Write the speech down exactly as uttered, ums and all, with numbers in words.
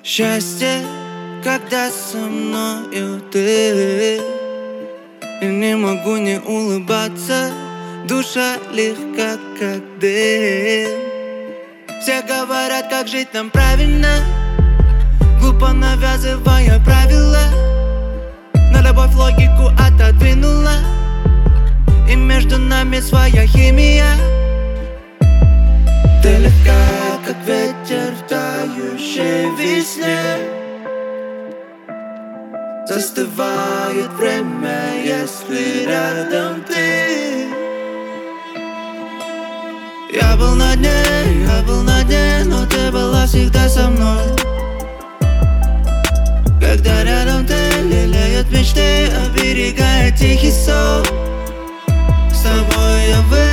Счастье, когда со мною ты. И не могу не улыбаться, душа легка, как дым. Все говорят, как жить нам правильно, глупо навязывая правила. Но любовь логику отодвинула, и между нами своя химия. Ты легка, как ветер в тающей весне. Застывает время, если рядом ты. Я был на дне, я был на дне, но ты была всегда со мной. Когда рядом ты, лелеют мечты, оберегая тихий сон. С тобой я вы